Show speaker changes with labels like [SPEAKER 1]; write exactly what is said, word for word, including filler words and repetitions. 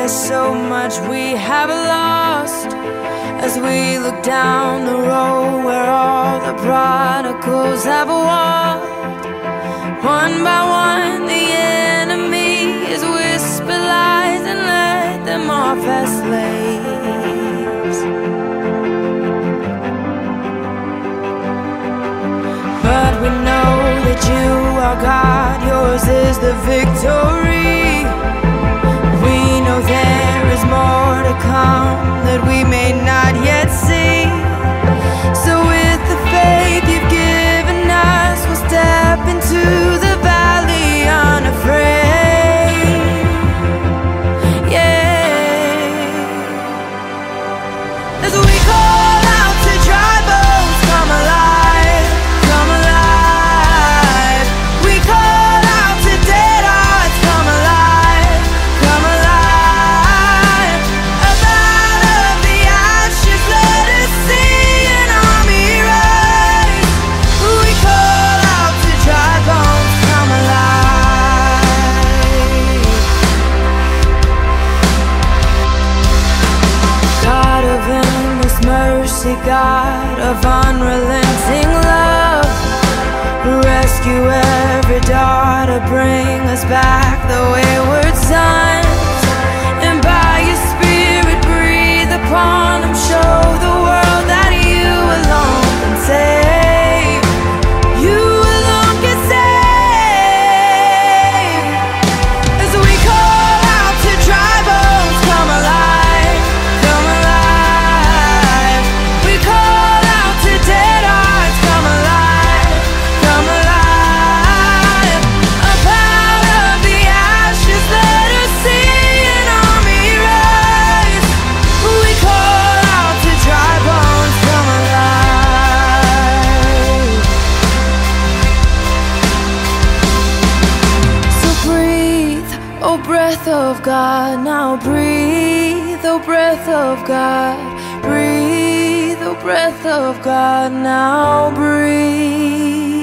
[SPEAKER 1] There's so much we have lost as we look down the road where all the prodigals have walked. One by one the enemy is whisper lies and let them off as slaves. But we know that you are God, yours is the victory. We know there is more to come that we may not yet see. So with the faith you've given us, we'll step into the valley unafraid. Yeah. As we call out to dry bones, come alive, come alive. We call out to dead hearts, come alive, come alive. Up out of the ashes, let us see an army rise. We call out to dry bones, come alive. God of endless mercy, God of unrelenting love, rescue every daughter, bring us back the wayward sons. And by your spirit breathe upon them, show the world that you alone can save. You alone can save. As we call out to dry bones, come alive, come alive. We call out to dead hearts, come alive, come alive. Up out of the ashes, let us see an army rise. We call out to dry bones, come alive. So breathe, oh breath of God, now breathe, oh breath of God, breathe, oh breath of God, now breathe.